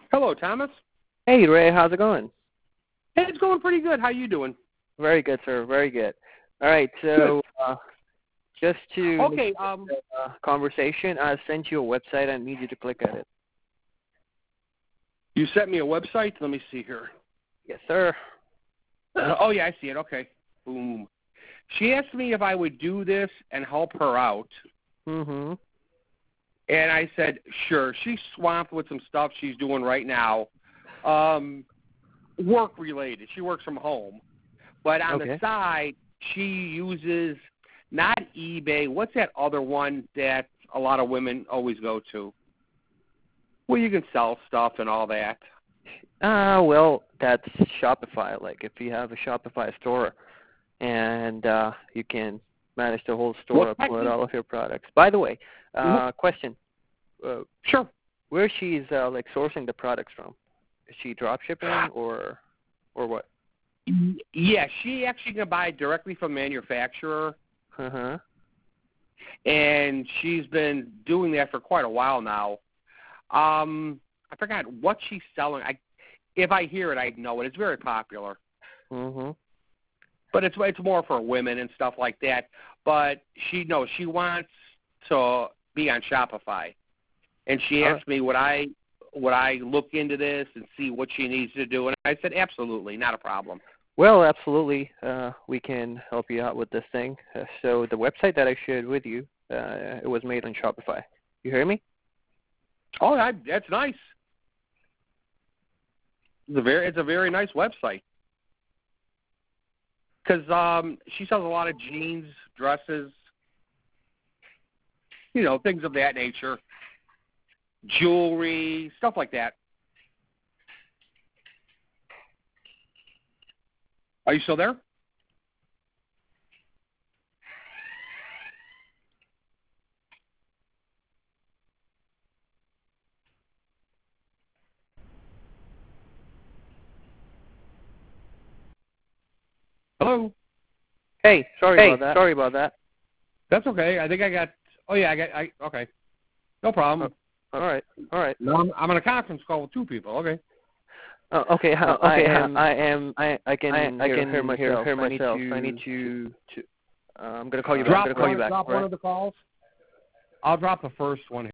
Hello, Thomas. Hey, Ray, how's it going? Hey, it's going pretty good. How you doing? Very good, sir. Very good. All right, so just to okay, conversation, I sent you a website. I need you to click at it. You sent me a website. Let me see here. Yes, sir. Oh yeah, I see it. Okay. Boom. She asked me if I would do this and help her out. Mm-hmm. And I said, sure. She's swamped with some stuff she's doing right now, work related. She works from home, but on the side, she uses not eBay. What's that other one that a lot of women always go to? Well, you can sell stuff and all that. Well, that's Shopify. Like if you have a Shopify store, and you can manage the whole store, upload all of your products. By the way, question. Sure. Where she's like sourcing the products from? Is she drop shipping or what? Yeah, she actually can buy directly from manufacturer. Uh-huh. And she's been doing that for quite a while now. I forgot what she's selling. If I hear it, I know it. It's very popular. Mm-hmm. But it's more for women and stuff like that. But she wants to be on Shopify, and she asked me would I look into this and see what she needs to do, and I said absolutely, not a problem. Well, absolutely, we can help you out with this thing. So the website that I shared with you, it was made on Shopify. You hear me? Oh, that's nice. It's a very nice website. Because she sells a lot of jeans, dresses, things of that nature, jewelry, stuff like that. Are you still there? Hello? Hey, sorry about that. That's okay. I think I got. Oh yeah, okay. No problem. All right. No, I'm on a conference call with two people. Okay. Okay. I can hear myself. I need to. I'm gonna call you back. Drop one of the calls. I'll drop the first one.